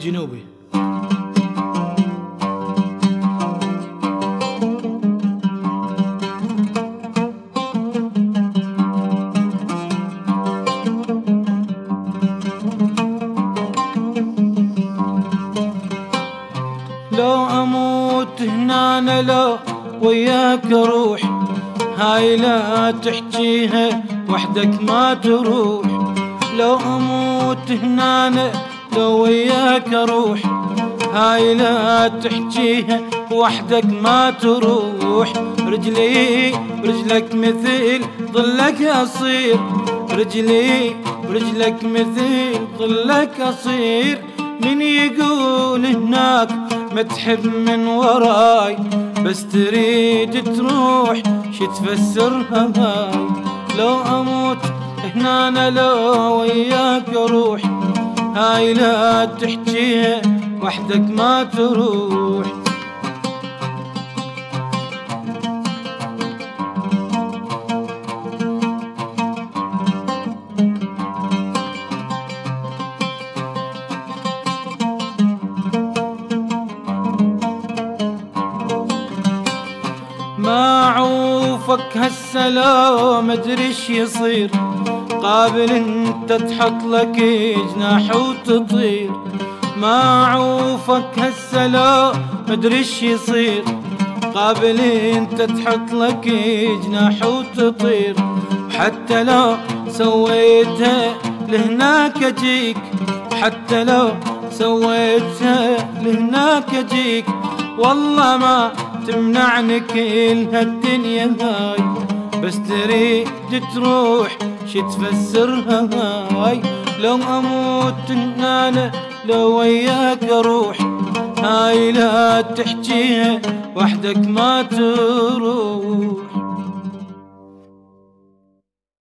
الجنوبي. لو أموت هنا أنا لو وياك أروح، هاي لا تحجيها وحدك ما تروح. لو أموت هنا أنا لو وياك أروح، هاي لا تحجيها وحدك ما تروح. رجلي برجلك مثل ظلك أصير، رجلي برجلك مثل ظلك أصير. من يقول هناك ما تحب من وراي، بس تريد تروح شي تفسرها هاي. لو أموت هنا أنا لو وياك أروح، هاي لا تحجيها وحدك ما تروح. ما عوفك هسه لو مدري ايش يصير، قابل انت تحط لك جناح وتطير. ما عوفك هسه لو مدري ايش يصير، قابل انت تحط لك جناح وتطير. حتى لو سويتها لهناك اجيك، حتى لو سويتها لهناك اجيك. والله ما تمنعني كل هالدنيا هاي، بس تريد تروح شي تفسرها هاي. لو أموت أنا لو وياك أروح، هاي لا تحجيها وحدك ما تروح.